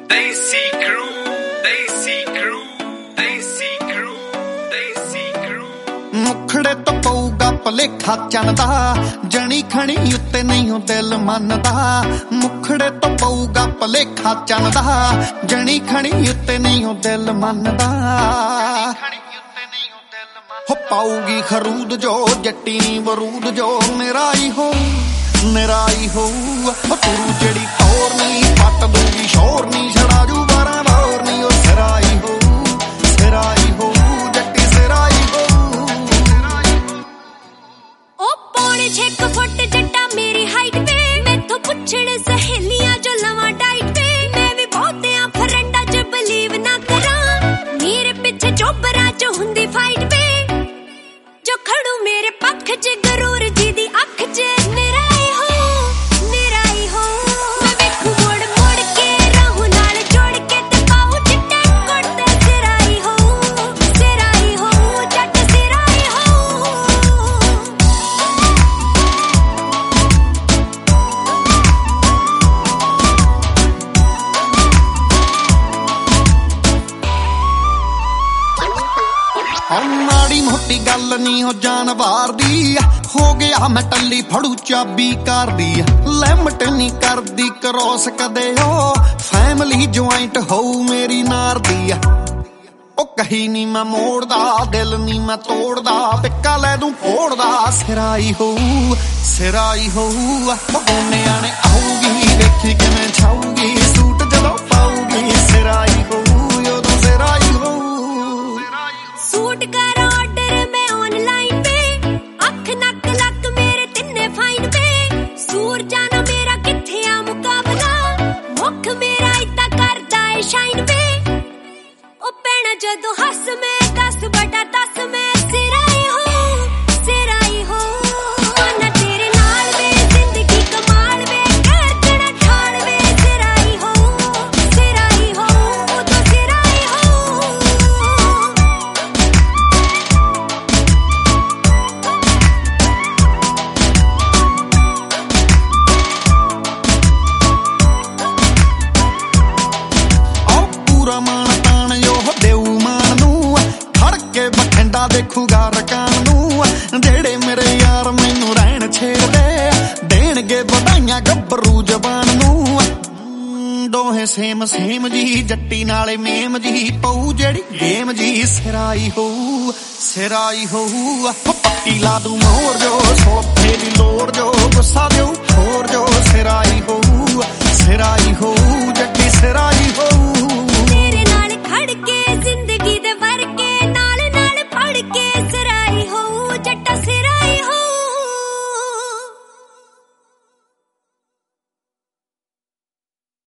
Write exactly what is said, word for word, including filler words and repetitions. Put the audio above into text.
Desi Crew, Desi Crew, Desi Crew, Desi Crew। ਮੁਖੜੇ ਤੋਂ ਪਊਗਾ ਭਲੇਖਾ ਚੰਦਾ, ਜਣੀ ਖਣੀ ਉੱਤੇ ਨਹੀਂ ਉਹ ਦਿਲ ਮੰਨਦਾ। ਮੁਖੜੇ ਤੋਂ ਪਊਗਾ ਭਲੇਖਾ ਚੰਦਾ, ਜਣੀ ਖਣੀ ਉੱਤੇ ਨਹੀਂ ਉਹ ਦਿਲ ਮੰਨਦਾ। ਹੋ ਪਾਊਗੀ ਖਰੂਦ ਜੋ ਜੱਟੀ ਬਰੂਦ ਜੋ ਮੇਰਾ ਹੀ ਹੋ ਮੇਰਾ ਹੀ ਹੋਊ। ਤੂੰ ਜਿਹੜੀ ਟੋਰ ਨਹੀਂ ਪੱਟ ਦੂਗੀ ਸ਼ੋਰ ਨਹੀਂ ਛੜਾ ਜੂ ਬਾਰਾਂ ਬੋਰ ਨਹੀਂ ਉਹ ਸਿਰਾ ਹੀ ਹੋਊ ਸਿਰਾ ਹੀ ਹੋਊ ਜੱਟੀ ਸਿਰਾ ਹੀ ਹੋਊ। ਉਹ ਪੌਣੇ ਛੇ ਕੁ ਫੁੱਟ ਜੱਟਾ ਮੇਰੀ ਹਾਈਟ ਵੇ, ਮੈਥੋਂ ਪੁੱਛਣ ਸਹੇਲੀਆਂ ਜੋ ਲਵਾਂ ਡਾਈਟ ਵੇ। ਮੈਂ ਵੀ ਬਹੁਤਿਆਂ ਫਰੈਂਡਾਂ ਚ ਬਲੀਵ ਨਾ ਕਰਾਂ, ਮੇਰੇ ਪਿੱਛੇ ਚੋਬਰਾਂ ਚ ਹੁੰਦੀ ਫਾਈਟ ਵੇ। ਜੋ ਖੜੂ ਮੇਰੇ ਪੱਖ ਚ ਗਰੂਰ ਜੀ ਦੀ ਅੱਖ ਚ ਮੇਰਾ ਹੀ ਹੋ ਮੇਰਾ ਹੀ ਹੋ। ਮੈਂ ਵੇਖੂ ਮੁੜ ਮੁੜ ਕੇ ਰਹੂ ਨਾਲ ਜੋੜ ਕੇ ਤੇ ਪਾਉ ਚਿੱਟੇ ਕੁੜਤੇ ਸਿਰਾ ਹੀ ਹੋ ਸਿਰਾ ਹੀ ਹੋ ਜੱਟ ਸਿਰਾ ਹੀ ਹੋ। ਉਹ ਮਾੜੀ ਮੋਟੀ ਗੱਲ ਨੀ ਹੋ ਜਾਨਵਾਰ ਦੀ, ਹੋ ਗਿਆ ਮੈਂ ਟੱਲੀ ਫੜੂ ਚਾਬੀ ਕਰਦੀ। ਲਿਮਟ ਨੀ ਕਰਦੀ ਕਰੋਸ ਕਦੇ ਉਹ, ਫੈਮਿਲੀ ਜੁਆਇੰਟ ਹੋਊ ਮੇਰੀ ਨਾਰ ਦੀ। ਉਹ ਕਹੀ ਨੀ ਮੈਂ ਮੋੜਦਾ ਦਿਲ ਨੀ ਮੈਂ ਤੋੜਦਾ, ਟਿੱਕਾ ਲੈ ਦੂੰ ਫੋੜਦਾ ਸਿਰਾ ਹੀ ਹੋਊ ਸਿਰਾ ਹੀ ਹੋਊ। ਬਗੋਨਿਆਂ ਨੇ ਆਊਗੀ ਦੇਖੀ ਕਿਵੇਂ ਛਾਊਗੀ, ਸੂਟ ਜਦੋਂ ਪਾਊਗੀ ਸਿਰਾ ਹੀ ਹੋਊ ਉਦੋਂ ਸਿਰਾ ਹੀ ਹੋਊ। ਸੂਟ ਕਰ ਆਰਡਰ ਮੈਂ ਆਨਲਾਈਨ ਵੇ, ਅੱਖ ਨੱਕ ਲੱਕ ਮੇਰੇ ਤਿੰਨੇ ਫਾਈਨ ਵੇ। ਸੂਰ ਜਾਣਾ ਮੇਰਾ ਕਿੱਥੇ ਆ ਮੁਕਾਬਲਾ, ਮੁੱਖ ਮੇਰਾ ਇਦਾਂ ਕਰਦਾ ਏ ਸ਼ਾਈਨ ਵੇ। ਉਹ ਪੈਣਾ ਜਦੋਂ ਹੱਸ ਮੈਂ ਦਸ ਬਟਾ ਦਸ ਮੈਂ ਸਿਰਾ ਹੀ ਹੋ ਸਿਰਾ ਹੀ ਹੋ। ਮਾਨਾ ਤੇਰੇ ਨਾਲ ਵੇ ਜ਼ਿੰਦਗੀ ਕਮਾਲ ਵੇ, ਕਹਿਰ ਕਿਹੜਾ ਠਾਲ ਵੇ ਸਿਰਾ ਹੀ ਹੋ ਸਿਰਾ ਹੀ ਹੋ ਉਦੋਂ ਸਿਰਾ ਹੀ ਹੋ। ਮਾਣ ਤਾਣ ਜੋ ਦੇਊ ਮਾਨ ਨੂੰ, ਖੜ ਕੇ ਬਠਿੰਡਾ ਦੇਖੂਗਾ ਰਕਾਨ ਨੂੰ। ਜਿਹੜੇ ਮੇਰੇ ਯਾਰ ਮੈਨੂੰ ਰਹਿਣ ਛੇੜਦੇ, ਦੇਣਗੇ ਵਧਾਈਆਂ ਗੱਭਰੂ ਜ਼ਬਾਨ ਨੂੰ। ਦੋਹੇ ਸੇਮ ਸੇਮ ਜੀ ਜੱਟੀ ਨਾਲੇ ਮੇਮ ਜੀ, ਪਊ ਜਿਹੜੀ ਗੇਮ ਜੀ ਸਿਰਾ ਹੀ ਹੋਊ ਸਿਰਾ ਹੀ ਹੋਊ। ਪੱਟੀ ਲਾ ਦੂ ਮੋਰ ਜੋ ਸੋਫੇ ਦੀ ਲੋੜ ਜੋ, ਗੁੱਸਾ ਦਿਓ ਹੋਰ ਜੋ ਸਿਰਾ ਹੀ